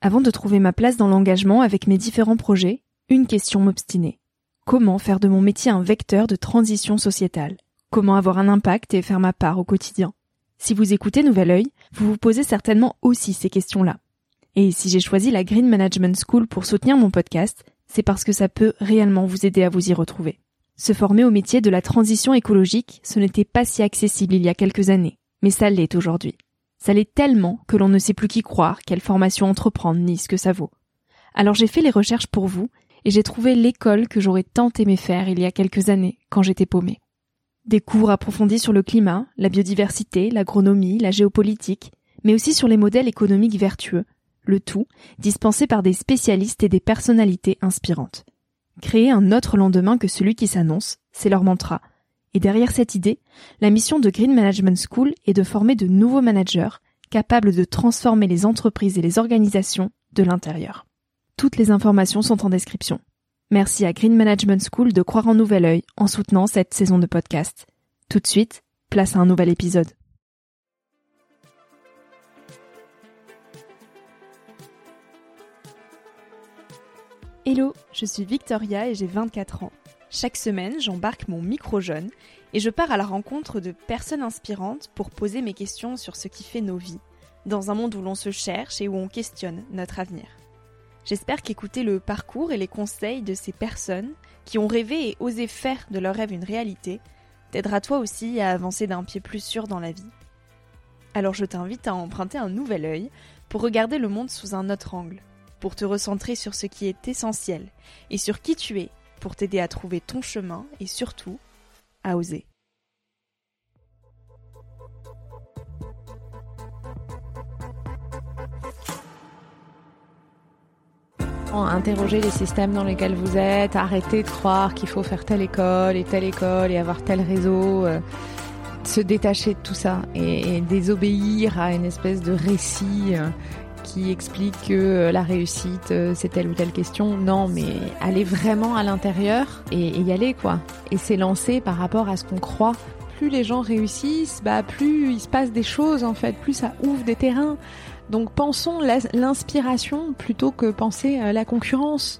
Avant de trouver ma place dans l'engagement avec mes différents projets, une question m'obstinait. Comment faire de mon métier un vecteur de transition sociétale ? Comment avoir un impact et faire ma part au quotidien ? Si vous écoutez Nouvel Œil, vous vous posez certainement aussi ces questions-là. Et si j'ai choisi la Green Management School pour soutenir mon podcast, c'est parce que ça peut réellement vous aider à vous y retrouver. Se former au métier de la transition écologique, ce n'était pas si accessible il y a quelques années, mais ça l'est aujourd'hui. Ça l'est tellement que l'on ne sait plus qui croire, quelle formation entreprendre, ni ce que ça vaut. Alors j'ai fait les recherches pour vous, et j'ai trouvé l'école que j'aurais tant aimé faire il y a quelques années, quand j'étais paumée. Des cours approfondis sur le climat, la biodiversité, l'agronomie, la géopolitique, mais aussi sur les modèles économiques vertueux, le tout dispensé par des spécialistes et des personnalités inspirantes. Créer un autre lendemain que celui qui s'annonce, c'est leur mantra. Et derrière cette idée, la mission de Green Management School est de former de nouveaux managers capables de transformer les entreprises et les organisations de l'intérieur. Toutes les informations sont en description. Merci à Green Management School de croire en Nouvel Œil en soutenant cette saison de podcast. Tout de suite, place à un nouvel épisode. Hello, je suis Victoria et j'ai 24 ans. Chaque semaine, j'embarque mon micro-jeune et je pars à la rencontre de personnes inspirantes pour poser mes questions sur ce qui fait nos vies, dans un monde où l'on se cherche et où on questionne notre avenir. J'espère qu'écouter le parcours et les conseils de ces personnes qui ont rêvé et osé faire de leur rêve une réalité t'aidera toi aussi à avancer d'un pied plus sûr dans la vie. Alors je t'invite à emprunter un nouvel œil pour regarder le monde sous un autre angle, pour te recentrer sur ce qui est essentiel et sur qui tu es, pour t'aider à trouver ton chemin et surtout, à oser. Interroger les systèmes dans lesquels vous êtes, arrêter de croire qu'il faut faire telle école et avoir tel réseau, se détacher de tout ça et désobéir à une espèce de récit qui explique que la réussite c'est telle ou telle question. Non, mais aller vraiment à l'intérieur et y aller quoi. Et s'élancer par rapport à ce qu'on croit. Plus les gens réussissent, plus il se passe des choses en fait, plus ça ouvre des terrains. Donc pensons l'inspiration plutôt que penser la concurrence.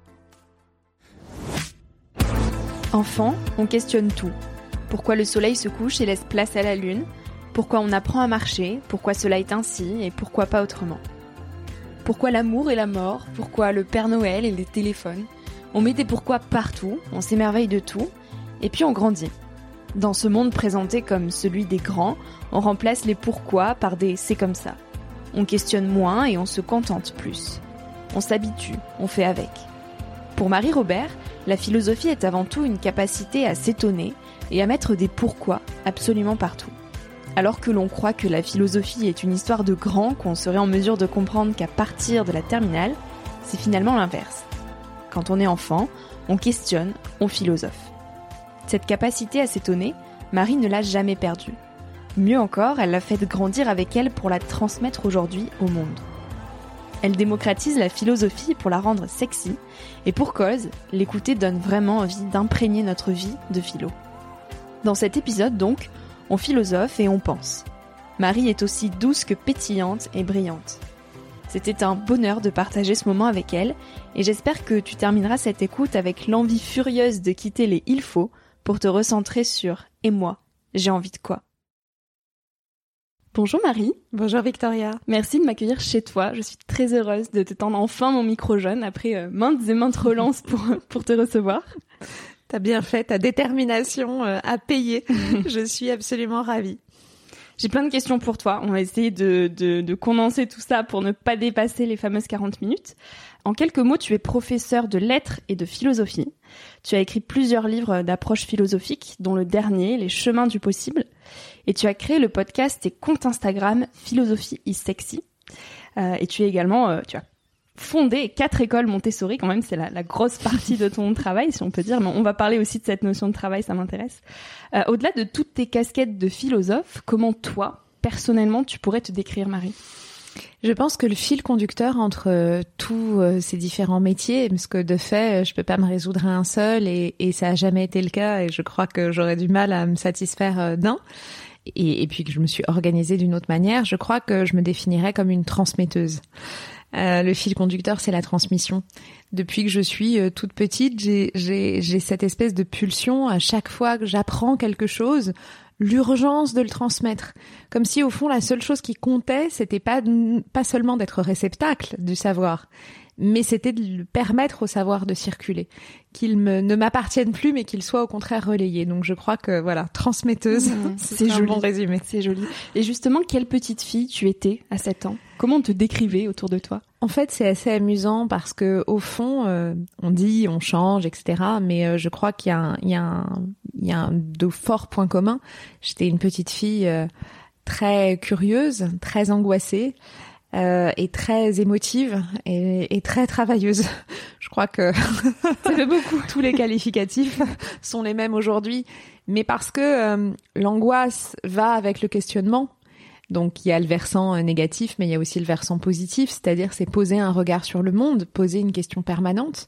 Enfant, on questionne tout. Pourquoi le soleil se couche et laisse place à la lune ? Pourquoi on apprend à marcher ? Pourquoi cela est ainsi et pourquoi pas autrement ? Pourquoi l'amour et la mort ? Pourquoi le Père Noël et les téléphones ? On met des pourquoi partout, on s'émerveille de tout, et puis on grandit. Dans ce monde présenté comme celui des grands, on remplace les pourquoi par des « c'est comme ça ». On questionne moins et on se contente plus. On s'habitue, on fait avec. Pour Marie Robert, la philosophie est avant tout une capacité à s'étonner et à mettre des pourquoi absolument partout. Alors que l'on croit que la philosophie est une histoire de grands qu'on serait en mesure de comprendre qu'à partir de la terminale, c'est finalement l'inverse. Quand on est enfant, on questionne, on philosophe. Cette capacité à s'étonner, Marie ne l'a jamais perdue. Mieux encore, elle l'a fait grandir avec elle pour la transmettre aujourd'hui au monde. Elle démocratise la philosophie pour la rendre sexy, et pour cause, l'écouter donne vraiment envie d'imprégner notre vie de philo. Dans cet épisode donc, on philosophe et on pense. Marie est aussi douce que pétillante et brillante. C'était un bonheur de partager ce moment avec elle, et j'espère que tu termineras cette écoute avec l'envie furieuse de quitter les « il faut » pour te recentrer sur « et moi, j'ai envie de quoi ?» Bonjour Marie. Bonjour Victoria. Merci de m'accueillir chez toi. Je suis très heureuse de te tendre enfin mon micro-jeune après maintes et maintes relances pour te recevoir. T'as bien fait, ta détermination à payer. Je suis absolument ravie. J'ai plein de questions pour toi. On va essayer de condenser tout ça pour ne pas dépasser les fameuses 40 minutes. En quelques mots, tu es professeur de lettres et de philosophie. Tu as écrit plusieurs livres d'approche philosophique, dont le dernier, Les chemins du possible. Et tu as créé le podcast et compte Instagram Philosophie is Sexy. Et tu es également, tu as fondé 4 écoles Montessori, quand même, c'est la grosse partie de ton travail, si on peut dire. Mais on va parler aussi de cette notion de travail, ça m'intéresse. Au-delà de toutes tes casquettes de philosophe, comment toi, personnellement, tu pourrais te décrire, Marie ? Je pense que le fil conducteur entre tous ces différents métiers, parce que de fait, je peux pas me résoudre à un seul et ça a jamais été le cas et je crois que j'aurais du mal à me satisfaire d'un. Et puis que je me suis organisée d'une autre manière, je crois que je me définirais comme une transmetteuse. Le fil conducteur, c'est la transmission. Depuis que je suis toute petite, j'ai cette espèce de pulsion à chaque fois que j'apprends quelque chose, l'urgence de le transmettre. Comme si au fond la seule chose qui comptait, c'était pas seulement d'être réceptacle du savoir, mais c'était de permettre au savoir de circuler, qu'il ne m'appartienne plus, mais qu'il soit au contraire relayé. Donc je crois que voilà, transmetteuse, c'est joli. Un bon résumé. C'est joli. Et justement, quelle petite fille tu étais à 7 ans ? Comment on te décrivait autour de toi ? En fait, c'est assez amusant parce que au fond, on dit, on change, etc. Mais je crois qu'il y a de forts points communs. J'étais une petite fille très curieuse, très angoissée. Et très émotive et très travailleuse. Je crois que ça fait beaucoup. Tous les qualificatifs sont les mêmes aujourd'hui, mais parce que l'angoisse va avec le questionnement. Donc il y a le versant négatif, mais il y a aussi le versant positif, c'est-à-dire c'est poser un regard sur le monde, poser une question permanente.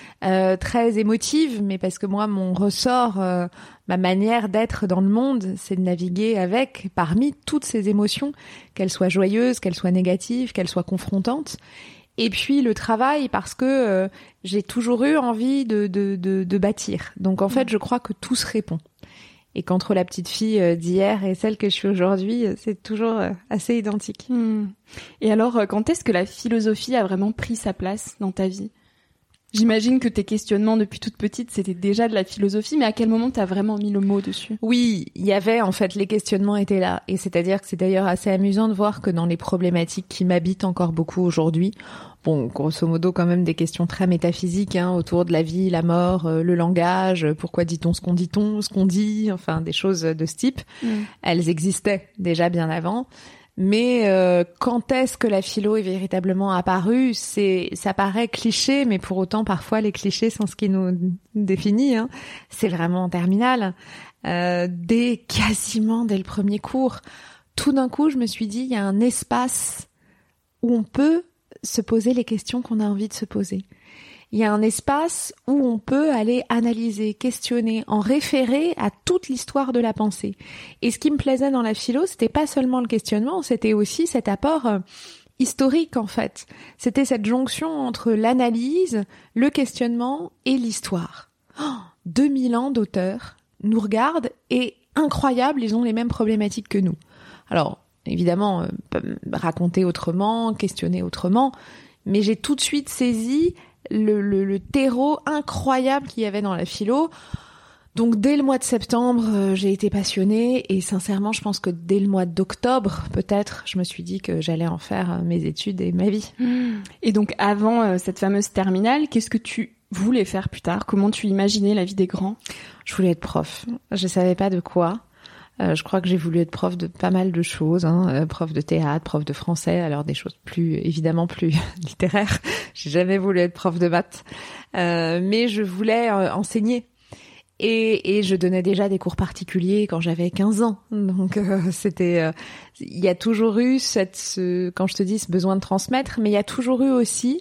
Très émotive, mais parce que moi, mon ressort, ma manière d'être dans le monde, c'est de naviguer parmi toutes ces émotions, qu'elles soient joyeuses, qu'elles soient négatives, qu'elles soient confrontantes. Et puis le travail, parce que j'ai toujours eu envie de bâtir. Donc en fait, je crois que tout se répond. Et qu'entre la petite fille d'hier et celle que je suis aujourd'hui, c'est toujours assez identique. Et alors, quand est-ce que la philosophie a vraiment pris sa place dans ta vie ? J'imagine que tes questionnements depuis toute petite, c'était déjà de la philosophie, mais à quel moment t'as vraiment mis le mot dessus ? Oui, il y avait, en fait, les questionnements étaient là. Et c'est-à-dire que c'est d'ailleurs assez amusant de voir que dans les problématiques qui m'habitent encore beaucoup aujourd'hui, bon, grosso modo, quand même des questions très métaphysiques, autour de la vie, la mort, le langage, pourquoi dit-on, ce qu'on dit, enfin, des choses de ce type. Elles existaient déjà bien avant. Mais quand est-ce que la philo est véritablement apparue ? Ça paraît cliché, mais pour autant parfois les clichés sont ce qui nous définit. C'est vraiment en terminale, quasiment dès le premier cours. Tout d'un coup, je me suis dit, il y a un espace où on peut se poser les questions qu'on a envie de se poser. Il y a un espace où on peut aller analyser, questionner, en référer à toute l'histoire de la pensée. Et ce qui me plaisait dans la philo, c'était pas seulement le questionnement, c'était aussi cet apport historique en fait. C'était cette jonction entre l'analyse, le questionnement et l'histoire. 2000 ans d'auteurs nous regardent et incroyable, ils ont les mêmes problématiques que nous. Alors, évidemment, raconter autrement, questionner autrement, mais j'ai tout de suite saisi le terreau incroyable qu'il y avait dans la philo. Donc dès le mois de septembre, j'ai été passionnée et sincèrement, je pense que dès le mois d'octobre, peut-être, je me suis dit que j'allais en faire mes études et ma vie. Et donc avant cette fameuse terminale, qu'est-ce que tu voulais faire plus tard ? Comment tu imaginais la vie des grands ? Je voulais être prof. Je savais pas de quoi. Je crois que j'ai voulu être prof de pas mal de choses, prof de théâtre, prof de français, alors des choses évidemment plus littéraires. J'ai jamais voulu être prof de maths, mais je voulais enseigner. Et je donnais déjà des cours particuliers quand j'avais 15 ans. Donc il y a toujours eu quand je te dis ce besoin de transmettre, mais il y a toujours eu aussi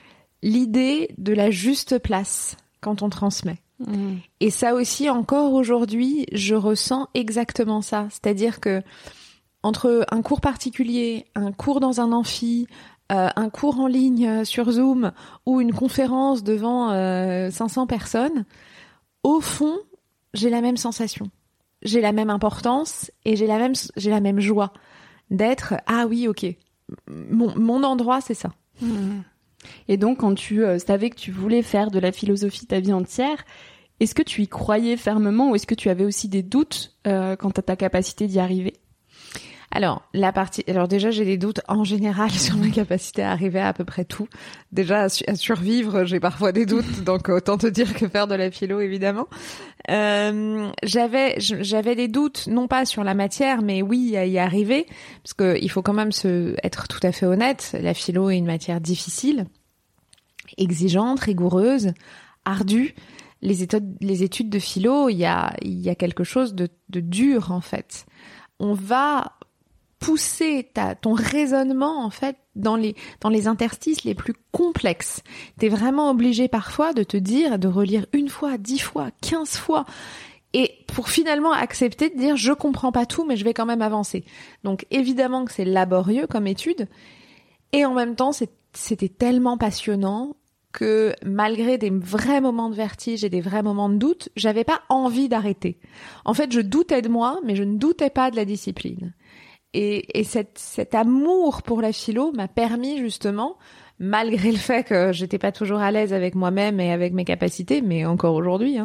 l'idée de la juste place quand on transmet. Et ça aussi, encore aujourd'hui, je ressens exactement ça. C'est-à-dire que entre un cours particulier, un cours dans un amphi, un cours en ligne sur Zoom ou une conférence devant 500 personnes, au fond, j'ai la même sensation. J'ai la même importance et j'ai la même joie d'être « Ah oui, ok, mon endroit, c'est ça ». Et donc, quand tu savais que tu voulais faire de la philosophie ta vie entière, est-ce que tu y croyais fermement ou est-ce que tu avais aussi des doutes quant à ta capacité d'y arriver ? Alors déjà, j'ai des doutes en général sur ma capacité à arriver à peu près tout. Déjà, à survivre, j'ai parfois des doutes, donc autant te dire que faire de la philo, évidemment. J'avais des doutes, non pas sur la matière, mais oui, à y arriver, parce que il faut quand même être tout à fait honnête. La philo est une matière difficile, exigeante, rigoureuse, ardue. Les études de philo, il y a quelque chose de dur, en fait. On va pousser ton raisonnement, en fait, dans les interstices les plus complexes. T'es vraiment obligé parfois de te dire, de relire 1 fois, 10 fois, 15 fois, et pour finalement accepter de dire je comprends pas tout, mais je vais quand même avancer. Donc évidemment que c'est laborieux comme étude, et en même temps c'est c'était tellement passionnant que malgré des vrais moments de vertige et des vrais moments de doute, j'avais pas envie d'arrêter. En fait, je doutais de moi, mais je ne doutais pas de la discipline. Et cet amour pour la philo m'a permis justement, malgré le fait que j'étais pas toujours à l'aise avec moi-même et avec mes capacités, mais encore aujourd'hui,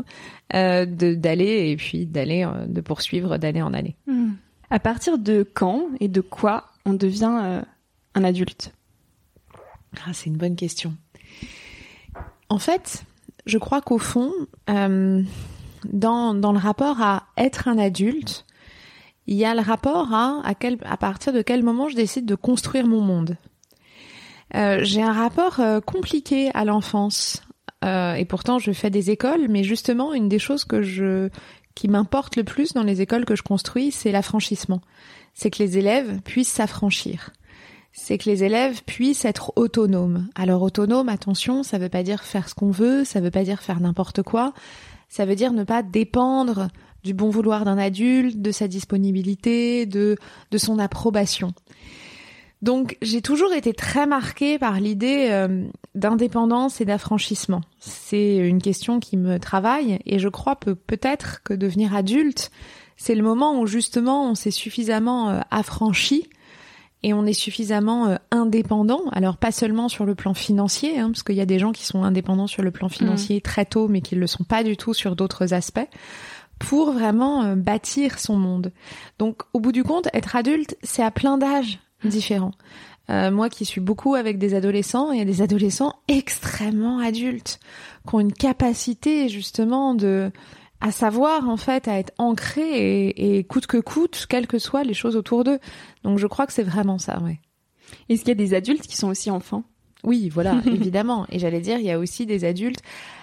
de poursuivre d'année en année. À partir de quand et de quoi on devient un adulte ? C'est une bonne question. En fait, je crois qu'au fond, dans le rapport à être un adulte, il y a le rapport à partir de quel moment je décide de construire mon monde. J'ai un rapport compliqué à l'enfance, et pourtant je fais des écoles, mais justement une des choses qui m'importe le plus dans les écoles que je construis, c'est l'affranchissement. C'est que les élèves puissent s'affranchir. C'est que les élèves puissent être autonomes. Alors autonome, attention, ça veut pas dire faire ce qu'on veut, ça veut pas dire faire n'importe quoi, ça veut dire ne pas dépendre du bon vouloir d'un adulte, de sa disponibilité, de son approbation. Donc j'ai toujours été très marquée par l'idée d'indépendance et d'affranchissement. C'est une question qui me travaille et je crois peut-être que devenir adulte, c'est le moment où justement on s'est suffisamment affranchi et on est suffisamment indépendant. Alors pas seulement sur le plan financier, parce qu'il y a des gens qui sont indépendants sur le plan financier très tôt, mais qui ne le sont pas du tout sur d'autres aspects, pour vraiment bâtir son monde. Donc au bout du compte, être adulte, c'est à plein d'âges différents. Moi qui suis beaucoup avec des adolescents, il y a des adolescents extrêmement adultes, qui ont une capacité justement à savoir en fait, à être ancrés et coûte que coûte, quelles que soient les choses autour d'eux. Donc je crois que c'est vraiment ça, ouais. Est-ce qu'il y a des adultes qui sont aussi enfants ? Oui, voilà, évidemment. Et j'allais dire, il y a aussi des adultes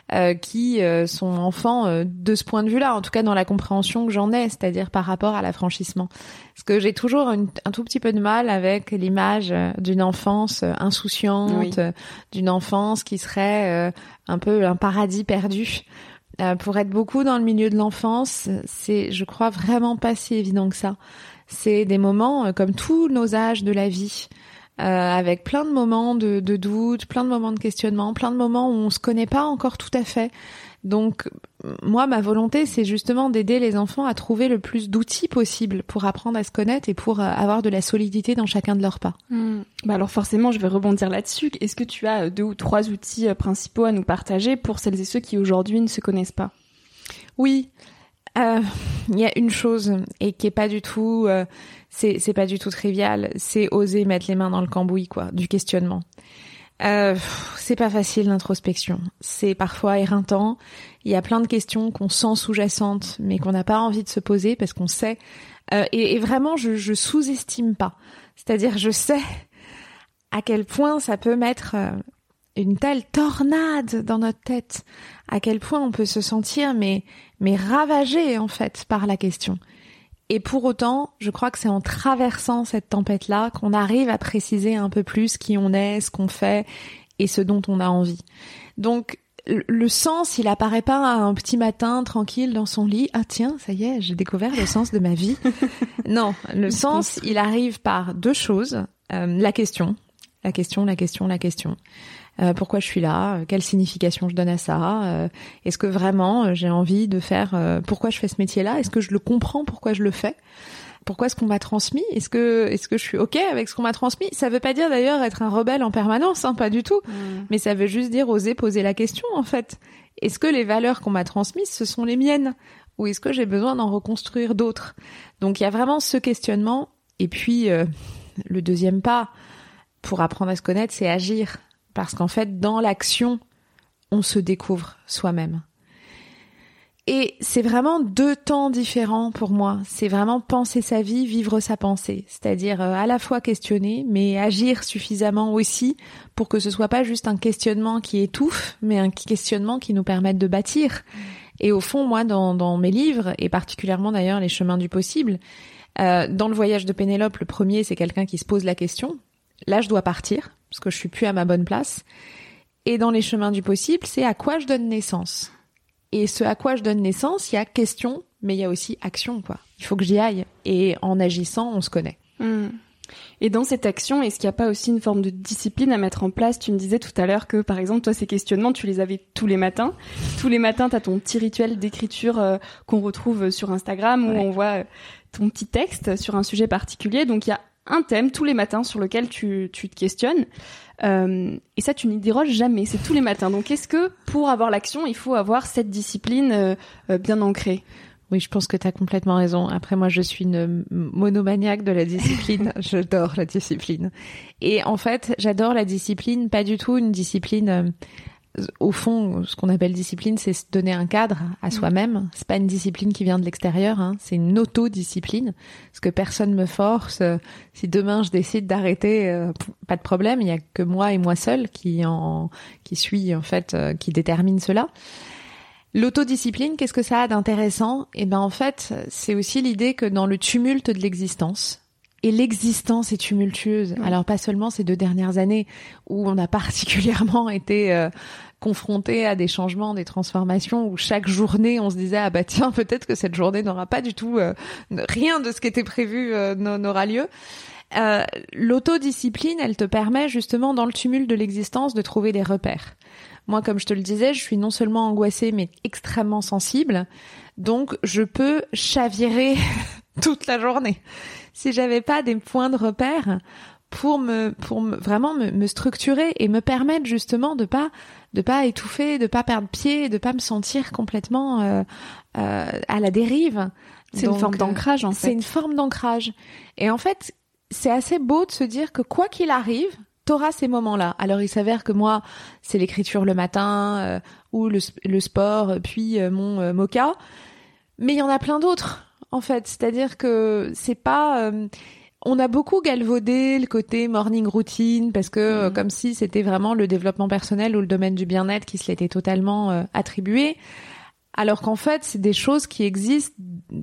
qui sont enfants de ce point de vue-là, en tout cas dans la compréhension que j'en ai, c'est-à-dire par rapport à l'affranchissement. Parce que j'ai toujours un tout petit peu de mal avec l'image d'une enfance insouciante, d'une enfance qui serait un peu un paradis perdu. Pour être beaucoup dans le milieu de l'enfance, c'est, je crois, vraiment pas si évident que ça. C'est des moments comme tous nos âges de la vie, avec plein de moments de doute, plein de moments de questionnement, plein de moments où on se connaît pas encore tout à fait. Donc, moi, ma volonté, c'est justement d'aider les enfants à trouver le plus d'outils possible pour apprendre à se connaître et pour avoir de la solidité dans chacun de leurs pas. Bah alors forcément, je vais rebondir là-dessus. Est-ce que tu as 2 ou 3 outils principaux à nous partager pour celles et ceux qui aujourd'hui ne se connaissent pas ? Oui. Il y a une chose et qui est pas du tout, c'est pas du tout trivial, c'est oser mettre les mains dans le cambouis, quoi, du questionnement. C'est pas facile l'introspection, c'est parfois éreintant. Il y a plein de questions qu'on sent sous-jacentes, mais qu'on n'a pas envie de se poser parce qu'on sait. Et vraiment, je sous-estime pas. C'est-à-dire, je sais à quel point ça peut mettre une telle tornade dans notre tête, à quel point on peut se sentir mais ravagé en fait par la question. Et pour autant, je crois que c'est en traversant cette tempête-là qu'on arrive à préciser un peu plus qui on est, ce qu'on fait et ce dont on a envie. Donc le sens, il apparaît pas un petit matin tranquille dans son lit. Ah tiens, ça y est, j'ai découvert le sens de ma vie. Non, le sens, il arrive par 2 choses. La question. Pourquoi je suis là, quelle signification je donne à ça, est-ce que vraiment j'ai envie de faire, pourquoi je fais ce métier-là, est-ce que je le comprends, pourquoi je le fais, pourquoi est-ce qu'on m'a transmis, est-ce que je suis ok avec ce qu'on m'a transmis. Ça veut pas dire d'ailleurs être un rebelle en permanence, pas du tout, mais ça veut juste dire oser poser la question en fait. Est-ce que les valeurs qu'on m'a transmises, ce sont les miennes, ou est-ce que j'ai besoin d'en reconstruire d'autres? Donc il y a vraiment ce questionnement, et puis le deuxième pas pour apprendre à se connaître, c'est agir. Parce qu'en fait, dans l'action, on se découvre soi-même. Et c'est vraiment 2 temps différents pour moi. C'est vraiment penser sa vie, vivre sa pensée. C'est-à-dire à la fois questionner, mais agir suffisamment aussi pour que ce soit pas juste un questionnement qui étouffe, mais un questionnement qui nous permette de bâtir. Et au fond, moi, dans mes livres, et particulièrement d'ailleurs Les chemins du possible, dans Le voyage de Pénélope, le premier, c'est quelqu'un qui se pose la question. Là, je dois partir, parce que je suis plus à ma bonne place. Et dans Les chemins du possible, c'est à quoi je donne naissance. Et ce à quoi je donne naissance, il y a question, mais il y a aussi action, quoi. Il faut que j'y aille. Et en agissant, on se connaît. Et dans cette action, est-ce qu'il n'y a pas aussi une forme de discipline à mettre en place? Tu me disais tout à l'heure que, par exemple, toi, ces questionnements, tu les avais tous les matins. Tous les matins, tu as ton petit rituel d'écriture qu'on retrouve sur Instagram où on voit ton petit texte sur un sujet particulier. Donc, il y a un thème tous les matins sur lequel tu te questionnes. Et ça, tu n'y déroges jamais. C'est tous les matins. Donc, est-ce que pour avoir l'action, il faut avoir cette discipline bien ancrée? Oui, je pense que tu as complètement raison. Après, moi, je suis une monomaniaque de la discipline. J'adore la discipline. Et en fait, j'adore la discipline, pas du tout une discipline... Au fond, ce qu'on appelle discipline, c'est se donner un cadre à soi-même. C'est pas une discipline qui vient de l'extérieur, hein. C'est une autodiscipline. Parce que personne me force. Si demain je décide d'arrêter, pas de problème. Il y a que moi et moi seule qui détermine cela. L'autodiscipline, qu'est-ce que ça a d'intéressant? Eh ben, en fait, c'est aussi l'idée que dans le tumulte de l'existence, et l'existence est tumultueuse. Alors, pas seulement ces 2 dernières années où on a particulièrement été confronté à des changements, des transformations, où chaque journée, on se disait, ah bah tiens, peut-être que cette journée n'aura pas du tout, rien de ce qui était prévu n'aura lieu. L'autodiscipline, elle te permet justement, dans le tumulte de l'existence, de trouver des repères. Moi, comme je te le disais, je suis non seulement angoissée, mais extrêmement sensible. Donc, je peux chavirer toute la journée. Si j'avais pas des points de repère pour vraiment me structurer et me permettre justement de pas étouffer, de pas perdre pied, de pas me sentir complètement à la dérive. C'est une forme d'ancrage, en fait. C'est une forme d'ancrage. Et en fait, c'est assez beau de se dire que quoi qu'il arrive, t'auras ces moments-là. Alors, il s'avère que moi, c'est l'écriture le matin, ou le sport, puis mon moka. Mais il y en a plein d'autres, en fait. C'est-à-dire que c'est pas... on a beaucoup galvaudé le côté morning routine, parce que comme si c'était vraiment le développement personnel ou le domaine du bien-être qui se l'était totalement attribué. Alors qu'en fait, c'est des choses qui existent...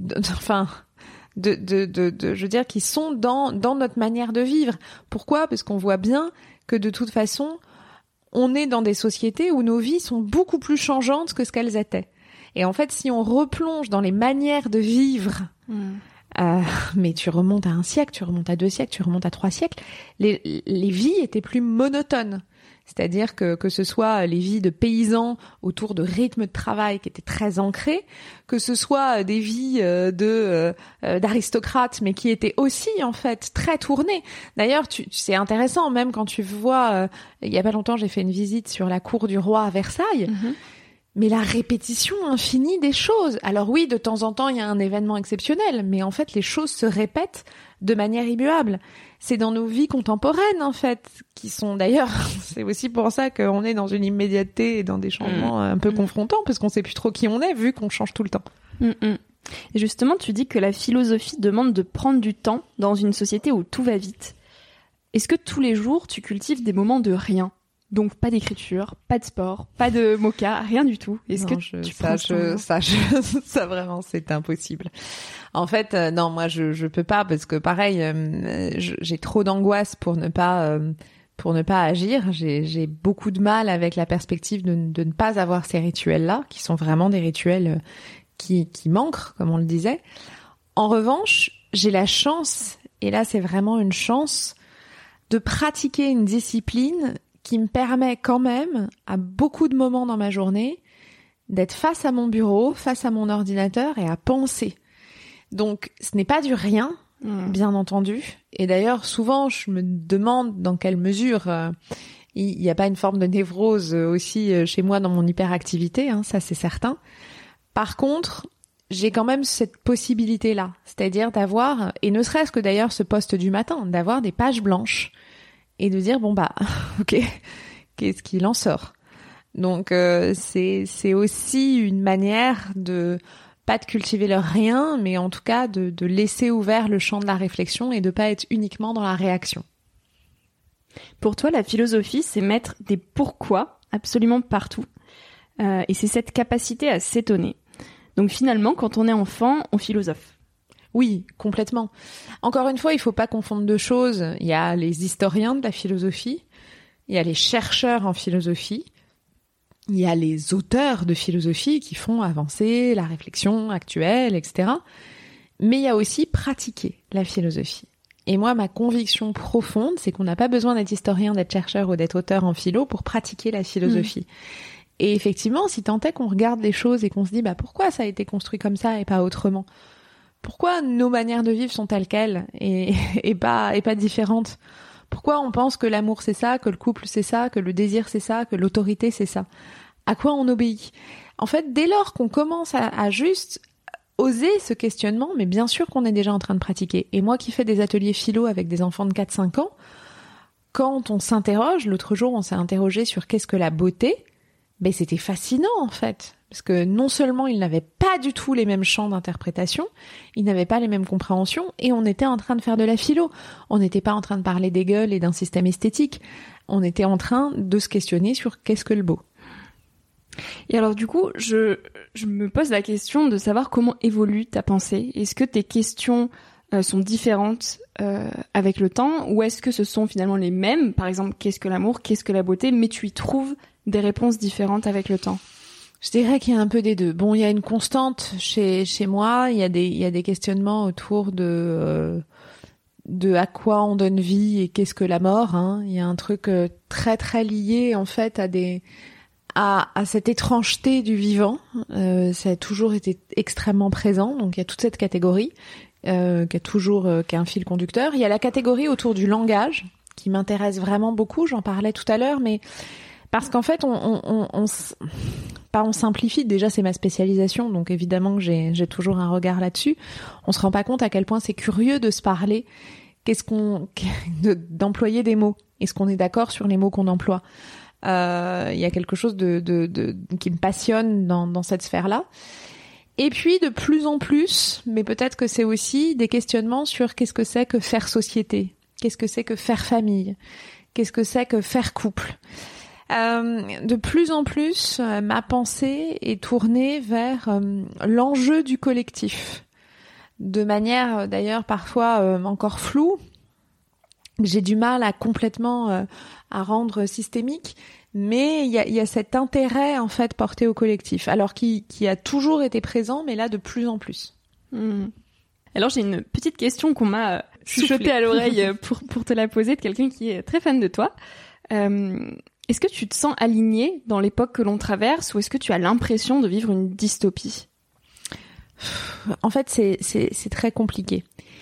je veux dire, qui sont dans notre manière de vivre. Pourquoi? Parce qu'on voit bien que de toute façon, on est dans des sociétés où nos vies sont beaucoup plus changeantes que ce qu'elles étaient. Et en fait, si on replonge dans les manières de vivre, mais tu remontes à 1 siècle, tu remontes à 2 siècles, tu remontes à 3 siècles, les vies étaient plus monotones. C'est-à-dire que ce soit les vies de paysans autour de rythmes de travail qui étaient très ancrés, que ce soit des vies d'aristocrates, mais qui étaient aussi en fait très tournées. D'ailleurs, c'est intéressant, même quand tu vois, il y a pas longtemps, j'ai fait une visite sur la cour du roi à Versailles. Mais la répétition infinie des choses. Alors oui, de temps en temps, il y a un événement exceptionnel, mais en fait, les choses se répètent de manière immuable. C'est dans nos vies contemporaines, en fait, qui sont d'ailleurs... C'est aussi pour ça qu'on est dans une immédiateté et dans des changements un peu confrontants, parce qu'on sait plus trop qui on est, vu qu'on change tout le temps. Et justement, tu dis que la philosophie demande de prendre du temps dans une société où tout va vite. Est-ce que tous les jours, tu cultives des moments de rien ? Donc pas d'écriture, pas de sport, pas de moka, rien du tout. Ça vraiment c'est impossible. En fait, non, moi je peux pas, parce que pareil, j'ai trop d'angoisse pour ne pas agir. J'ai beaucoup de mal avec la perspective de ne pas avoir ces rituels-là, qui sont vraiment des rituels qui manquent, comme on le disait. En revanche, j'ai la chance, et là c'est vraiment une chance, de pratiquer une discipline qui me permet quand même, à beaucoup de moments dans ma journée, d'être face à mon bureau, face à mon ordinateur et à penser. Donc, ce n'est pas du rien, bien entendu. Et d'ailleurs, souvent, je me demande dans quelle mesure il n'y a pas une forme de névrose aussi chez moi dans mon hyperactivité, hein, ça c'est certain. Par contre, j'ai quand même cette possibilité-là, c'est-à-dire d'avoir, et ne serait-ce que d'ailleurs ce poste du matin, d'avoir des pages blanches. Et de dire, bon bah, ok, qu'est-ce qu'il en sort? Donc c'est aussi une manière de, pas de cultiver leur rien, mais en tout cas de laisser ouvert le champ de la réflexion et de pas être uniquement dans la réaction. Pour toi, la philosophie, c'est mettre des pourquoi absolument partout. Et c'est cette capacité à s'étonner. Donc finalement, quand on est enfant, on philosophe. Oui, complètement. Encore une fois, il faut pas confondre 2 choses. Il y a les historiens de la philosophie, il y a les chercheurs en philosophie, il y a les auteurs de philosophie qui font avancer la réflexion actuelle, etc. Mais il y a aussi pratiquer la philosophie. Et moi, ma conviction profonde, c'est qu'on n'a pas besoin d'être historien, d'être chercheur ou d'être auteur en philo pour pratiquer la philosophie. Et effectivement, si tant est qu'on regarde les choses et qu'on se dit pourquoi ça a été construit comme ça et pas autrement, pourquoi nos manières de vivre sont telles quelles et pas différentes, pourquoi on pense que l'amour c'est ça, que le couple c'est ça, que le désir c'est ça, que l'autorité c'est ça, à quoi on obéit. En fait, dès lors qu'on commence à juste oser ce questionnement, mais bien sûr qu'on est déjà en train de pratiquer. Et moi qui fais des ateliers philo avec des enfants de 4-5 ans, quand on s'interroge, l'autre jour on s'est interrogé sur qu'est-ce que la beauté, c'était fascinant en fait. Parce que non seulement ils n'avaient pas du tout les mêmes champs d'interprétation, ils n'avaient pas les mêmes compréhensions, et on était en train de faire de la philo. On n'était pas en train de parler des gueules et d'un système esthétique. On était en train de se questionner sur qu'est-ce que le beau. Et alors du coup, je me pose la question de savoir comment évolue ta pensée. Est-ce que tes questions sont différentes avec le temps, ou est-ce que ce sont finalement les mêmes? Par exemple, qu'est-ce que l'amour, qu'est-ce que la beauté, mais tu y trouves des réponses différentes avec le temps? Je dirais qu'il y a un peu des deux. Bon, il y a une constante chez moi, il y a des questionnements autour de à quoi on donne vie et qu'est-ce que la mort, hein. Il y a un truc très très lié en fait à cette étrangeté du vivant. Ça a toujours été extrêmement présent, donc il y a toute cette catégorie qui est un fil conducteur. Il y a la catégorie autour du langage qui m'intéresse vraiment beaucoup, j'en parlais tout à l'heure, mais parce qu'en fait on simplifie, déjà c'est ma spécialisation, donc évidemment que j'ai toujours un regard là-dessus. On se rend pas compte à quel point c'est curieux de se parler, d'employer des mots. Est-ce qu'on est d'accord sur les mots qu'on emploie? Il y a quelque chose qui me passionne dans cette sphère-là. Et puis de plus en plus, mais peut-être que c'est aussi des questionnements sur qu'est-ce que c'est que faire société, qu'est-ce que c'est que faire famille, qu'est-ce que c'est que faire couple. De plus en plus, ma pensée est tournée vers l'enjeu du collectif, de manière d'ailleurs parfois encore floue. J'ai du mal à complètement à rendre systémique, mais il y a cet intérêt en fait porté au collectif, alors qui a toujours été présent, mais là de plus en plus. Alors j'ai une petite question qu'on m'a chuchotée à l'oreille pour te la poser, de quelqu'un qui est très fan de toi. Est-ce que tu te sens aligné dans l'époque que l'on traverse, ou est-ce que tu as l'impression de vivre une dystopie? En fait, c'est très compliqué.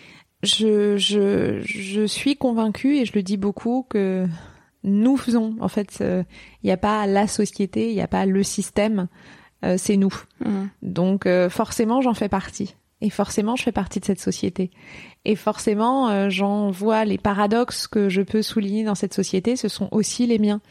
Je suis convaincue, et je le dis beaucoup, que nous faisons, en fait, il n'y a pas la société, il n'y a pas le système, c'est nous. Donc forcément, j'en fais partie. Et forcément, je fais partie de cette société. Et forcément, j'en vois les paradoxes que je peux souligner dans cette société, ce sont aussi les miens.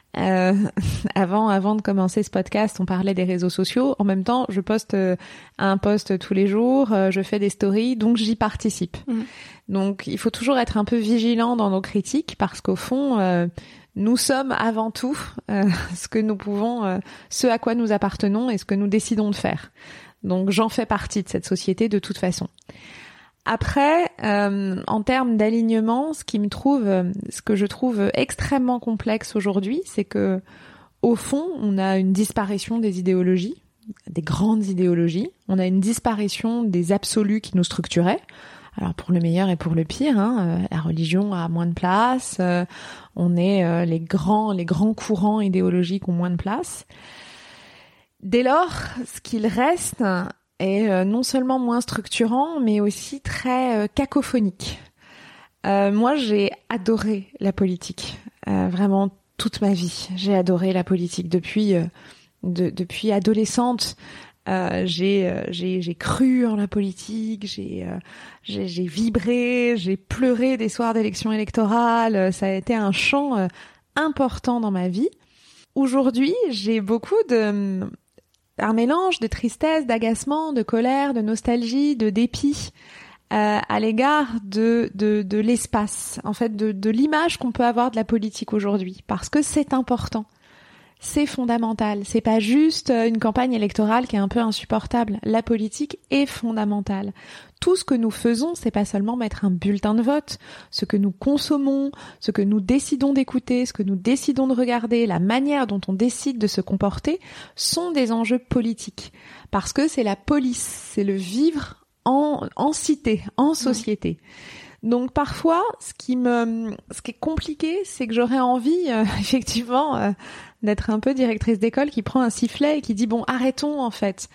Avant de commencer ce podcast, on parlait des réseaux sociaux. En même temps, je poste un post tous les jours, je fais des stories, donc j'y participe. Donc, il faut toujours être un peu vigilant dans nos critiques, parce qu'au fond, nous sommes avant tout ce que nous pouvons, ce à quoi nous appartenons et ce que nous décidons de faire. Donc, j'en fais partie de cette société de toute façon. Après, en termes d'alignement, ce que je trouve extrêmement complexe aujourd'hui, c'est que, au fond, on a une disparition des idéologies, des grandes idéologies. On a une disparition des absolus qui nous structuraient. Alors pour le meilleur et pour le pire, hein, la religion a moins de place. On est les grands courants idéologiques ont moins de place. Dès lors, ce qu'il reste est non seulement moins structurant, mais aussi très cacophonique. Moi, j'ai adoré la politique, vraiment toute ma vie. J'ai adoré la politique depuis adolescente. J'ai cru en la politique, j'ai vibré, j'ai pleuré des soirs d'élections électorales. Ça a été un champ important dans ma vie. Aujourd'hui, j'ai beaucoup un mélange de tristesse, d'agacement, de colère, de nostalgie, de dépit à l'égard de l'espace, en fait, de l'image qu'on peut avoir de la politique aujourd'hui, parce que c'est important. C'est fondamental. C'est pas juste une campagne électorale qui est un peu insupportable. La politique est fondamentale. Tout ce que nous faisons, c'est pas seulement mettre un bulletin de vote. Ce que nous consommons, ce que nous décidons d'écouter, ce que nous décidons de regarder, la manière dont on décide de se comporter, sont des enjeux politiques. Parce que c'est la police, c'est le vivre en cité, en société. Donc parfois, ce qui est compliqué, c'est que j'aurais envie, effectivement, d'être un peu directrice d'école qui prend un sifflet et qui dit bon, arrêtons en fait,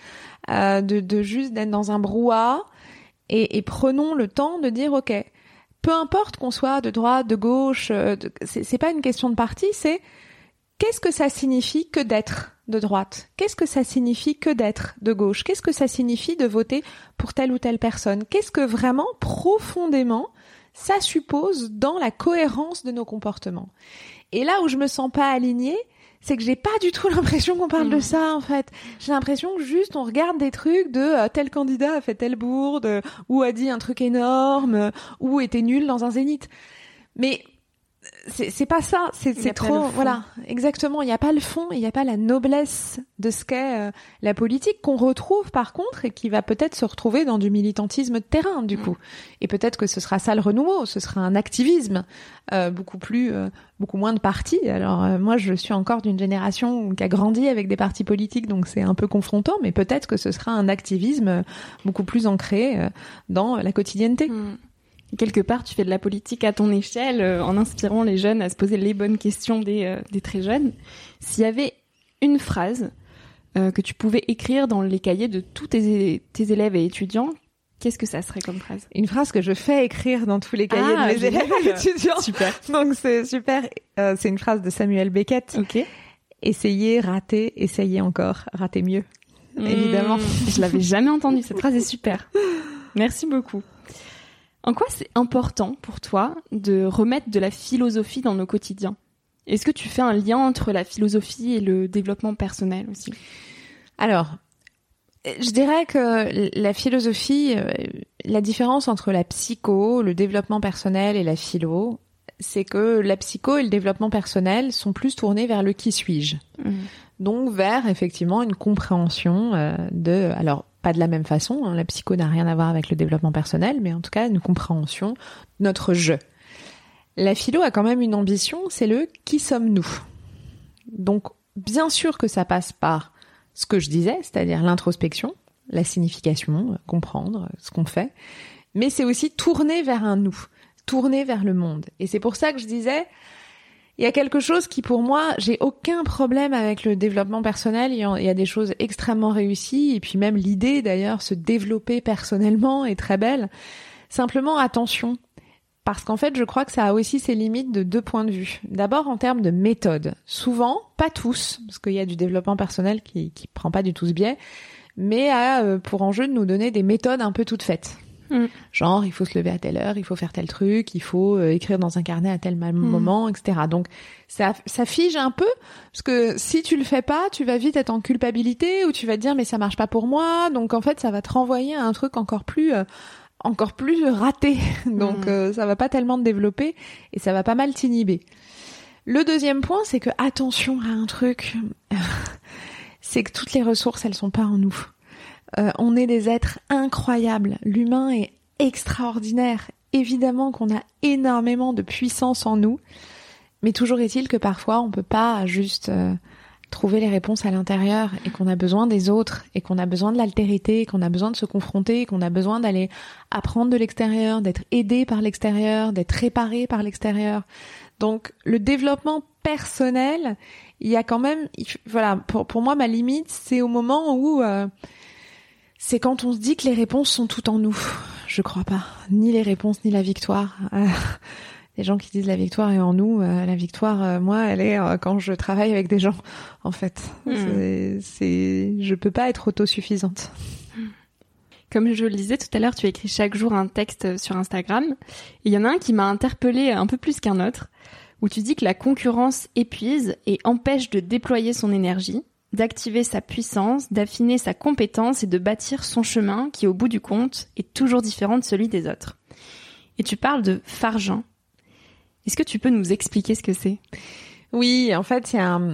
de juste d'être dans un brouhaha et prenons le temps de dire ok, peu importe qu'on soit de droite, de gauche, c'est pas une question de parti, c'est qu'est-ce que ça signifie que d'être de droite? Qu'est-ce que ça signifie que d'être de gauche? Qu'est-ce que ça signifie de voter pour telle ou telle personne? Qu'est-ce que vraiment, profondément, ça suppose dans la cohérence de nos comportements? Et là où je me sens pas alignée, c'est que j'ai pas du tout l'impression qu'on parle de ça, en fait. J'ai l'impression que juste on regarde des trucs de tel candidat a fait telle bourde, ou a dit un truc énorme, ou était nul dans un zénith. Mais c'est pas ça, c'est trop, voilà, exactement, il n'y a pas le fond, il n'y a pas la noblesse de ce qu'est la politique qu'on retrouve par contre et qui va peut-être se retrouver dans du militantisme de terrain du coup. Et peut-être que ce sera ça le renouveau, ce sera un activisme beaucoup moins de partis. Alors moi je suis encore d'une génération qui a grandi avec des partis politiques, donc c'est un peu confrontant, mais peut-être que ce sera un activisme beaucoup plus ancré dans la quotidienneté. Quelque part, tu fais de la politique à ton échelle, en inspirant les jeunes à se poser les bonnes questions des très jeunes. S'il y avait une phrase que tu pouvais écrire dans les cahiers de tous tes élèves et étudiants, qu'est-ce que ça serait comme phrase? Une phrase que je fais écrire dans tous les cahiers de mes élèves et étudiants. Super. Donc c'est super. C'est une phrase de Samuel Beckett. Ok. Essayez, ratez, essayez encore, ratez mieux. Évidemment. Je l'avais jamais entendue. Cette phrase est super. Merci beaucoup. En quoi c'est important pour toi de remettre de la philosophie dans nos quotidiens? Est-ce que tu fais un lien entre la philosophie et le développement personnel aussi? Alors, je dirais que la philosophie, la différence entre la psycho, le développement personnel et la philo, c'est que la psycho et le développement personnel sont plus tournés vers le qui suis-je. Donc vers effectivement une compréhension alors pas de la même façon, hein, la psycho n'a rien à voir avec le développement personnel, mais en tout cas une compréhension de notre je. La philo a quand même une ambition, c'est le qui sommes-nous. Donc bien sûr que ça passe par ce que je disais, c'est-à-dire l'introspection, la signification, comprendre ce qu'on fait, mais c'est aussi tourner vers un nous, tourner vers le monde. Et c'est pour ça que je disais, il y a quelque chose qui, pour moi, j'ai aucun problème avec le développement personnel. Il y a des choses extrêmement réussies. Et puis même l'idée, d'ailleurs, se développer personnellement est très belle. Simplement, attention. Parce qu'en fait, je crois que ça a aussi ses limites de deux points de vue. D'abord, en termes de méthode. Souvent, pas tous, parce qu'il y a du développement personnel qui prend pas du tout ce biais, mais a pour enjeu de nous donner des méthodes un peu toutes faites. Genre, il faut se lever à telle heure, il faut faire tel truc, il faut écrire dans un carnet à tel moment, etc. Donc, ça fige un peu, parce que si tu le fais pas, tu vas vite être en culpabilité, ou tu vas te dire, mais ça marche pas pour moi. Donc, en fait, ça va te renvoyer à un truc encore plus raté. Donc, ça va pas tellement te développer, et ça va pas mal t'inhiber. Le deuxième point, c'est que, attention à un truc, c'est que toutes les ressources, elles sont pas en nous. On est des êtres incroyables. L'humain est extraordinaire. Évidemment qu'on a énormément de puissance en nous, mais toujours est-il que parfois on peut pas juste trouver les réponses à l'intérieur et qu'on a besoin des autres et qu'on a besoin de l'altérité, qu'on a besoin de se confronter, qu'on a besoin d'aller apprendre de l'extérieur, d'être aidé par l'extérieur, d'être réparé par l'extérieur. Donc le développement personnel, il y a quand même, voilà, pour moi ma limite, c'est au moment où c'est quand on se dit que les réponses sont toutes en nous. Je crois pas. Ni les réponses, ni la victoire. Les gens qui disent la victoire est en nous, la victoire, moi, elle est quand je travaille avec des gens, en fait. Je peux pas être autosuffisante. Comme je le disais tout à l'heure, tu écris chaque jour un texte sur Instagram. Et il y en a un qui m'a interpellée un peu plus qu'un autre, où tu dis que la concurrence épuise et empêche de déployer son énergie, d'activer sa puissance, d'affiner sa compétence et de bâtir son chemin qui, au bout du compte, est toujours différent de celui des autres. Et tu parles de fargent. Est-ce que tu peux nous expliquer ce que c'est? Oui, en fait, c'est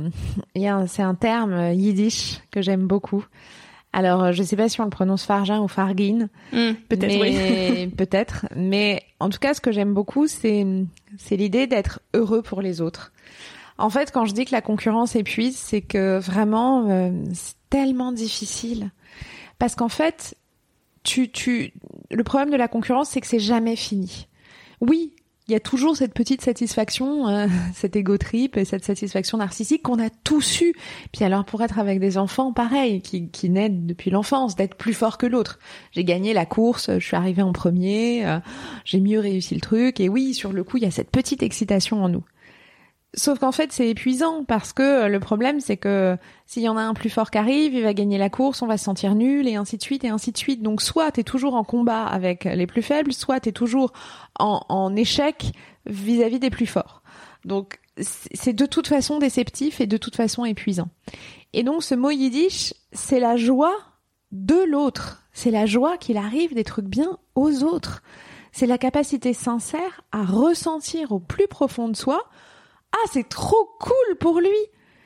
un terme yiddish que j'aime beaucoup. Alors, je sais pas si on le prononce fargin ou fargin. Peut-être, oui. Peut-être. Mais en tout cas, ce que j'aime beaucoup, c'est l'idée d'être heureux pour les autres. En fait, quand je dis que la concurrence épuise, c'est que vraiment, c'est tellement difficile. Parce qu'en fait, le problème de la concurrence, c'est que c'est jamais fini. oui, il y a toujours cette petite satisfaction, cet ego trip et cette satisfaction narcissique qu'on a tous eu. Puis alors pour être avec des enfants, pareil, qui naissent depuis l'enfance, d'être plus fort que l'autre. J'ai gagné la course, je suis arrivée en premier, j'ai mieux réussi le truc. Et oui, sur le coup, il y a cette petite excitation en nous. Sauf qu'en fait, c'est épuisant parce que le problème, c'est que s'il y en a un plus fort qui arrive, il va gagner la course, on va se sentir nul et ainsi de suite et ainsi de suite. Donc soit t'es toujours en combat avec les plus faibles, soit t'es toujours en échec vis-à-vis des plus forts. Donc c'est de toute façon déceptif et de toute façon épuisant. Et donc ce mot yiddish, c'est la joie de l'autre. C'est la joie qu'il arrive des trucs bien aux autres. C'est la capacité sincère à ressentir au plus profond de soi: ah, c'est trop cool pour lui.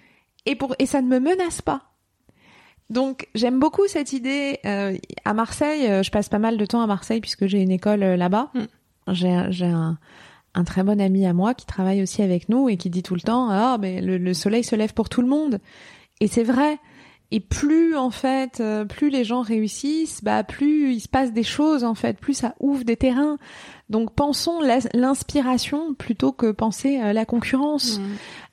Et ça ne me menace pas. Donc, j'aime beaucoup cette idée. À Marseille, je passe pas mal de temps à Marseille puisque j'ai une école là-bas. J'ai un très bon ami à moi qui travaille aussi avec nous et qui dit tout le temps: ah, mais le soleil se lève pour tout le monde. Et c'est vrai. Et plus, en fait, plus les gens réussissent, plus il se passe des choses, en fait, plus ça ouvre des terrains. Donc, pensons l'inspiration plutôt que penser la concurrence.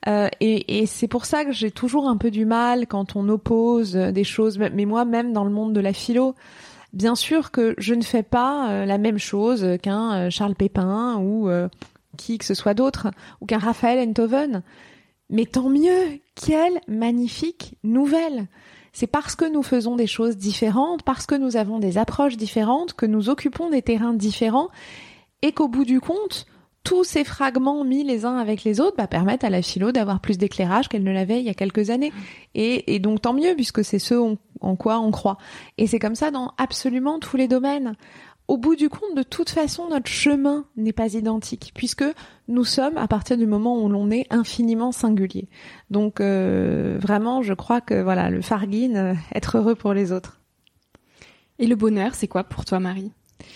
Et c'est pour ça que j'ai toujours un peu du mal quand on oppose des choses. Mais moi, même dans le monde de la philo, bien sûr que je ne fais pas la même chose qu'un Charles Pépin ou qui que ce soit d'autre, ou qu'un Raphaël Enthoven. Mais tant mieux, quelle magnifique nouvelle! C'est parce que nous faisons des choses différentes, parce que nous avons des approches différentes, que nous occupons des terrains différents, et qu'au bout du compte, tous ces fragments mis les uns avec les autres permettent à la philo d'avoir plus d'éclairage qu'elle ne l'avait il y a quelques années. Et donc tant mieux, puisque c'est ce en quoi on croit. Et c'est comme ça dans absolument tous les domaines. Au bout du compte, de toute façon, notre chemin n'est pas identique, puisque nous sommes, à partir du moment où l'on est, infiniment singuliers. Donc, vraiment, je crois que, voilà, le Farguine, être heureux pour les autres. Et le bonheur, c'est quoi pour toi, Marie ?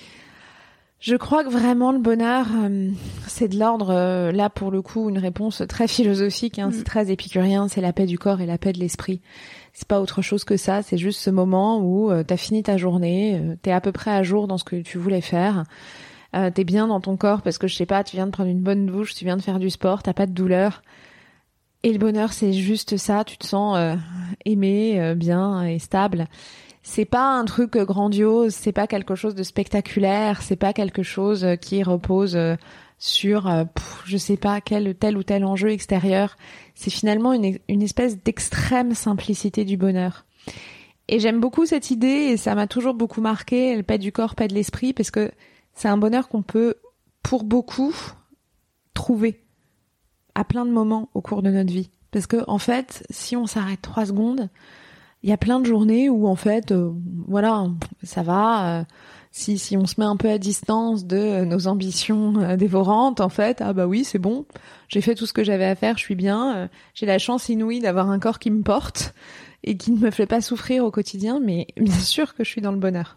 Je crois que vraiment, le bonheur, c'est de l'ordre, là, pour le coup, une réponse très philosophique, c'est très épicurien, c'est la paix du corps et la paix de l'esprit. C'est pas autre chose que ça, c'est juste ce moment où t'as fini ta journée, t'es à peu près à jour dans ce que tu voulais faire, t'es bien dans ton corps parce que, je sais pas, tu viens de prendre une bonne douche, tu viens de faire du sport, t'as pas de douleur. Et le bonheur, c'est juste ça, tu te sens aimé, bien et stable. C'est pas un truc grandiose, c'est pas quelque chose de spectaculaire, c'est pas quelque chose qui repose sur, je sais pas, tel ou tel enjeu extérieur. C'est finalement une espèce d'extrême simplicité du bonheur. Et j'aime beaucoup cette idée, et ça m'a toujours beaucoup marqué, le paix du corps, paix de l'esprit, parce que c'est un bonheur qu'on peut, pour beaucoup, trouver à plein de moments au cours de notre vie. Parce que, en fait, si on s'arrête 3 secondes, il y a plein de journées où, en fait, voilà, ça va. Si on se met un peu à distance de nos ambitions dévorantes, en fait, oui, c'est bon. J'ai fait tout ce que j'avais à faire, je suis bien. J'ai la chance inouïe d'avoir un corps qui me porte et qui ne me fait pas souffrir au quotidien, mais bien sûr que je suis dans le bonheur.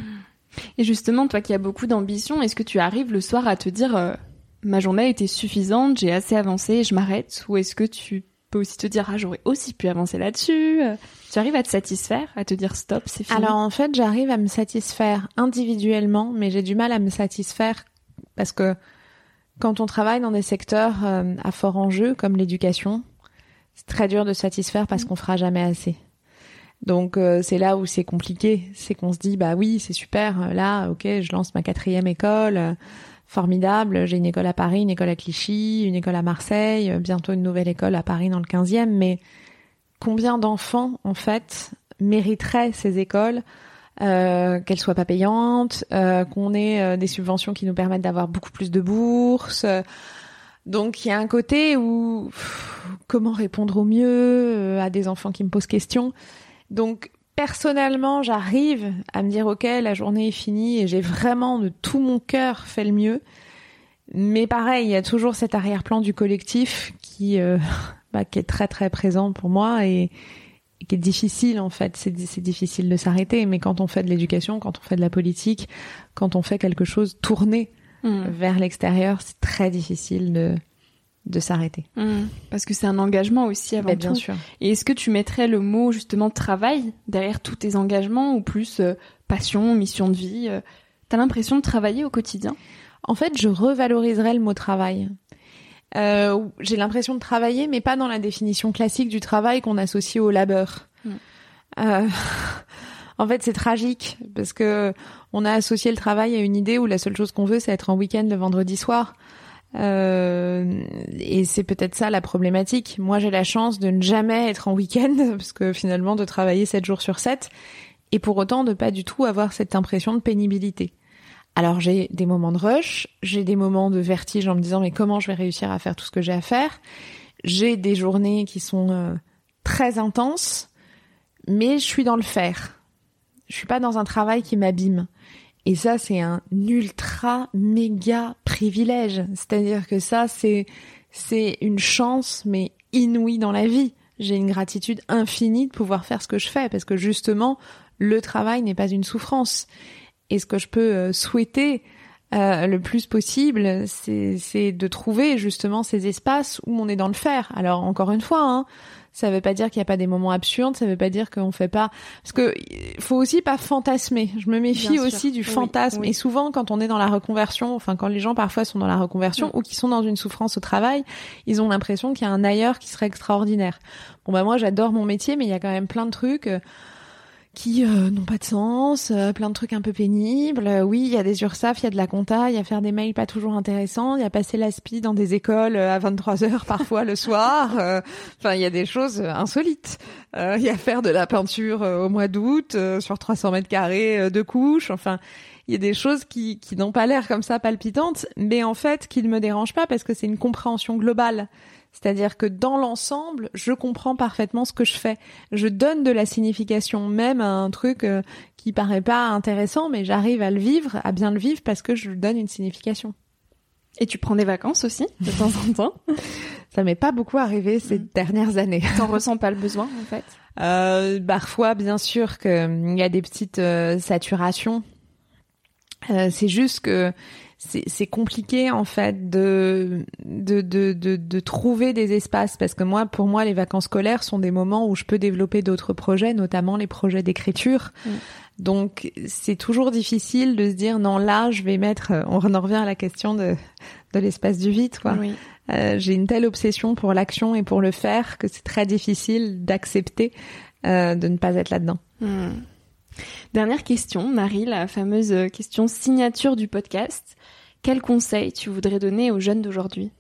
Et justement, toi qui as beaucoup d'ambition, est-ce que tu arrives le soir à te dire ma journée a été suffisante, j'ai assez avancé, je m'arrête, ou est-ce que tu peux aussi te dire j'aurais aussi pu avancer là-dessus? Tu arrives à te satisfaire, à te dire stop, c'est fini? Alors en fait, j'arrive à me satisfaire individuellement, mais j'ai du mal à me satisfaire parce que quand on travaille dans des secteurs à fort enjeu comme l'éducation, c'est très dur de se satisfaire parce qu'on fera jamais assez. Donc c'est là où c'est compliqué, c'est qu'on se dit oui, c'est super, là ok, je lance ma 4e école, formidable, j'ai une école à Paris, une école à Clichy, une école à Marseille, bientôt une nouvelle école à Paris dans le 15e, mais combien d'enfants, en fait, mériteraient ces écoles, qu'elles soient pas payantes, qu'on ait des subventions qui nous permettent d'avoir beaucoup plus de bourses. Donc, il y a un côté où comment répondre au mieux à des enfants qui me posent question. Donc, personnellement, j'arrive à me dire ok, la journée est finie et j'ai vraiment de tout mon cœur fait le mieux. Mais pareil, il y a toujours cet arrière-plan du collectif qui est très très présent pour moi et qui est difficile en fait. C'est difficile de s'arrêter, mais quand on fait de l'éducation, quand on fait de la politique, quand on fait quelque chose tourné vers l'extérieur, c'est très difficile de s'arrêter. Parce que c'est un engagement aussi avant tout. Bien sûr. Et est-ce que tu mettrais le mot justement travail derrière tous tes engagements ou plus passion, mission de vie? T'as l'impression de travailler au quotidien? En fait, je revaloriserais le mot travail. J'ai l'impression de travailler, mais pas dans la définition classique du travail qu'on associe au labeur. En fait, c'est tragique parce que on a associé le travail à une idée où la seule chose qu'on veut, c'est être en week-end le vendredi soir. Et c'est peut-être ça la problématique. Moi, j'ai la chance de ne jamais être en week-end parce que finalement, de travailler 7 jours sur 7 et pour autant de pas du tout avoir cette impression de pénibilité. Alors, j'ai des moments de rush, j'ai des moments de vertige en me disant mais comment je vais réussir à faire tout ce que j'ai à faire. J'ai des journées qui sont très intenses, mais je suis dans le faire. Je suis pas dans un travail qui m'abîme. Et ça, c'est un ultra méga privilège. C'est-à-dire que ça, c'est une chance, mais inouïe dans la vie. J'ai une gratitude infinie de pouvoir faire ce que je fais, parce que justement, le travail n'est pas une souffrance. Et ce que je peux souhaiter le plus possible, c'est de trouver justement ces espaces où on est dans le faire. Alors, encore une fois, ça veut pas dire qu'il y a pas des moments absurdes, ça veut pas dire qu'on fait pas... Parce que faut aussi pas fantasmer. Je me méfie aussi du fantasme. Oui. Et souvent, quand on est dans la reconversion, enfin, quand les gens parfois sont dans la reconversion ou qui sont dans une souffrance au travail, ils ont l'impression qu'il y a un ailleurs qui serait extraordinaire. Bon, bah, moi, j'adore mon métier, mais il y a quand même plein de trucs qui n'ont pas de sens, plein de trucs un peu pénibles. Oui, il y a des URSAF, il y a de la compta, il y a faire des mails pas toujours intéressants, il y a passer l'aspi dans des écoles à 23h parfois le soir. Enfin, il y a des choses insolites. Il y a faire de la peinture au mois d'août sur 300 mètres carrés de couches. Enfin, il y a des choses qui n'ont pas l'air comme ça palpitantes, mais en fait qui ne me dérangent pas parce que c'est une compréhension globale. C'est-à-dire que dans l'ensemble, je comprends parfaitement ce que je fais. Je donne de la signification même à un truc qui paraît pas intéressant, mais j'arrive à le vivre, à bien le vivre parce que je lui donne une signification. Et tu prends des vacances aussi, de temps en temps? Ça m'est pas beaucoup arrivé ces dernières années. T'en ressens pas le besoin, en fait? Parfois, bien sûr qu'il y a des petites saturations. C'est juste que c'est compliqué en fait de trouver des espaces parce que pour moi les vacances scolaires sont des moments où je peux développer d'autres projets, notamment les projets d'écriture. Donc c'est toujours difficile de se dire non, là je vais mettre, on en revient à la question de l'espace du vide, quoi. Oui. J'ai une telle obsession pour l'action et pour le faire que c'est très difficile d'accepter de ne pas être là-dedans. Dernière question, Marie, la fameuse question signature du podcast. Quel conseil tu voudrais donner aux jeunes d'aujourd'hui?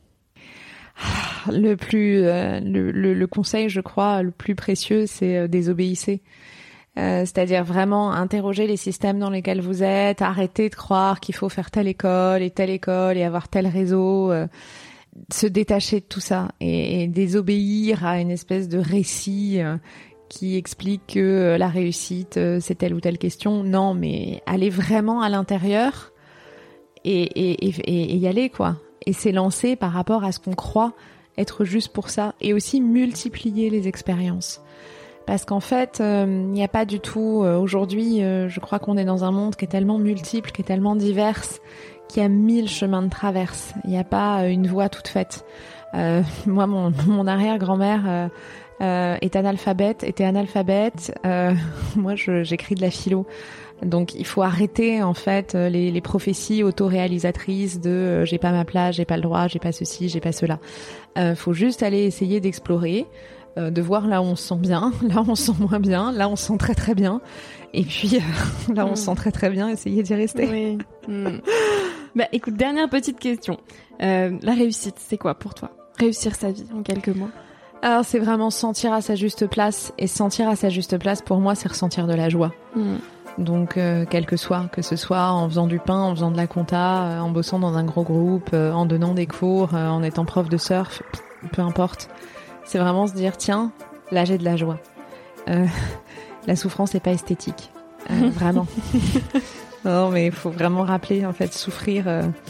Le conseil, je crois, le plus précieux, c'est désobéissez. C'est-à-dire vraiment interroger les systèmes dans lesquels vous êtes, arrêter de croire qu'il faut faire telle école et avoir tel réseau, se détacher de tout ça et désobéir à une espèce de récit qui explique que la réussite, c'est telle ou telle question. Non, mais aller vraiment à l'intérieur et y aller, quoi. Et s'élancer par rapport à ce qu'on croit être juste pour ça. Et aussi multiplier les expériences. Parce qu'en fait, il n'y a pas du tout... aujourd'hui, je crois qu'on est dans un monde qui est tellement multiple, qui est tellement divers, qu'il y a 1000 chemins de traverse. Il n'y a pas une voie toute faite. Moi, mon arrière-grand-mère... était analphabète. Moi, j'écris de la philo. Donc, il faut arrêter, en fait, les prophéties autoréalisatrices de j'ai pas ma place, j'ai pas le droit, j'ai pas ceci, j'ai pas cela. Faut juste aller essayer d'explorer, de voir là où on se sent bien, là où on se sent moins bien, là où on se sent très très bien. Et puis, là où on se sent très très bien, essayer d'y rester. Oui. Bah, écoute, dernière petite question. La réussite, c'est quoi pour toi? Réussir sa vie, en quelques mots. Alors, c'est vraiment sentir à sa juste place. Et sentir à sa juste place, pour moi, c'est ressentir de la joie. Donc, quel que ce soit en faisant du pain, en faisant de la compta, en bossant dans un gros groupe, en donnant des cours, en étant prof de surf, peu importe. C'est vraiment se dire, tiens, là, j'ai de la joie. La souffrance n'est pas esthétique. Vraiment. Non, mais il faut vraiment rappeler, en fait, souffrir...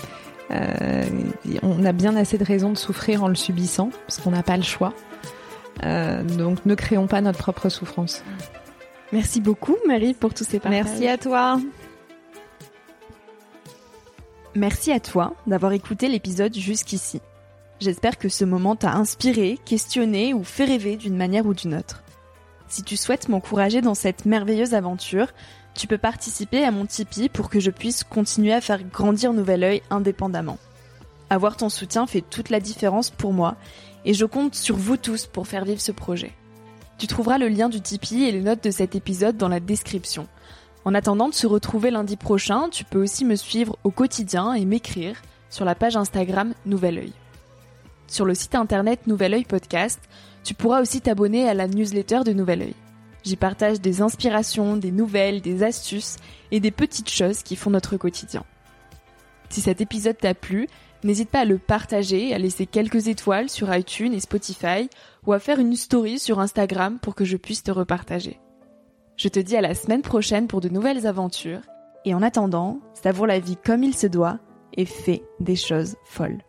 on a bien assez de raisons de souffrir en le subissant, parce qu'on n'a pas le choix. Donc ne créons pas notre propre souffrance. Merci beaucoup Marie pour tous ces partages. Merci à toi. Merci à toi d'avoir écouté l'épisode jusqu'ici. J'espère que ce moment t'a inspiré, questionné ou fait rêver d'une manière ou d'une autre. Si tu souhaites m'encourager dans cette merveilleuse aventure, Tu peux participer à mon Tipeee pour que je puisse continuer à faire grandir Nouvel Oeil indépendamment. Avoir ton soutien fait toute la différence pour moi et je compte sur vous tous pour faire vivre ce projet. Tu trouveras le lien du Tipeee et les notes de cet épisode dans la description. En attendant de se retrouver lundi prochain, tu peux aussi me suivre au quotidien et m'écrire sur la page Instagram Nouvel Oeil. Sur le site internet Nouvel Oeil Podcast, tu pourras aussi t'abonner à la newsletter de Nouvel Oeil. J'y partage des inspirations, des nouvelles, des astuces et des petites choses qui font notre quotidien. Si cet épisode t'a plu, n'hésite pas à le partager, à laisser quelques étoiles sur iTunes et Spotify ou à faire une story sur Instagram pour que je puisse te repartager. Je te dis à la semaine prochaine pour de nouvelles aventures et en attendant, savoure la vie comme il se doit et fais des choses folles.